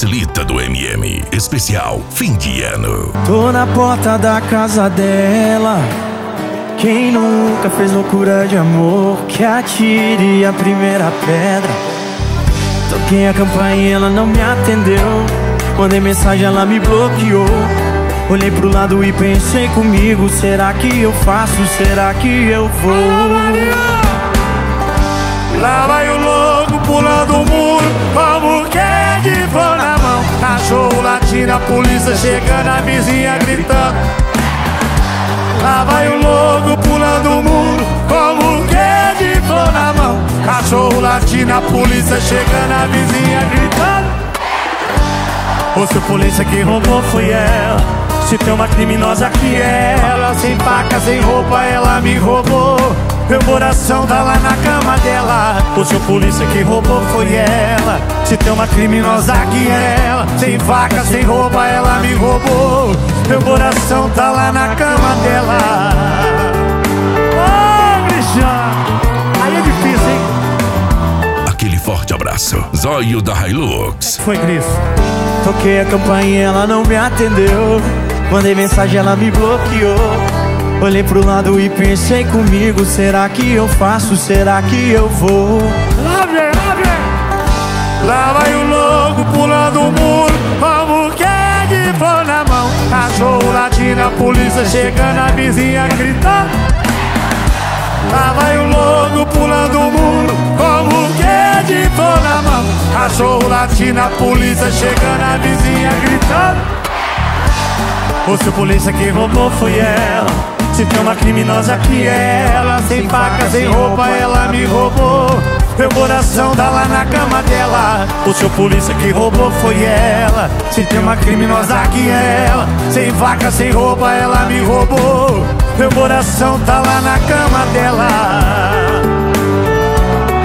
Thalita do MM. Especial fim de ano. Tô na porta da casa dela. Quem nunca fez loucura de amor, que atire a primeira pedra. Toquei a campainha, ela não me atendeu. Mandei mensagem, ela me bloqueou. Olhei pro lado e pensei comigo: será que eu faço? Será que eu vou? Lá vai o louco pulando o muro, como que é de flor na mão. Cachorro latindo, a polícia chegando, a vizinha gritando. Lá vai o louco pulando o muro, como que é de flor na mão. Cachorro latindo, a polícia chegando, a vizinha gritando. Ou se a polícia que roubou foi ela, se tem uma criminosa que é ela. Sem faca, sem roupa, ela me roubou. Meu coração tá lá na cama dela. Ou se a polícia que roubou foi ela, se tem uma criminosa que é ela. Sem faca, sem roupa, ela me roubou. Meu coração tá lá na cama dela. Ô, Cristiano, aí é difícil, hein? Aquele forte abraço. Zóio da Hilux. Foi, Cris. Toquei a campainha, ela não me atendeu. Mandei mensagem, ela me bloqueou. Olhei pro lado e pensei comigo: será que eu faço? Será que eu vou? Lá vem, lá vem. Lá vai o louco pulando o muro, como que é de flor na mão. Cachorro latindo, a polícia chegando, a vizinha gritando. Lá vai o louco pulando o muro, como que é de flor na mão. Cachorro latindo, a polícia chegando, a vizinha gritando. Ou se a polícia que roubou foi ela, se tem uma criminosa que é ela. Sem faca, sem roupa, ela me roubou. Meu coração tá lá na cama dela. Ou se a polícia que roubou foi ela, se tem uma criminosa que é ela. Sem faca, sem roupa, ela me roubou. Meu coração tá lá na cama dela.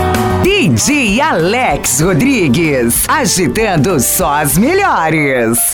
DJ Alex Rodrigues, agitando só as melhores.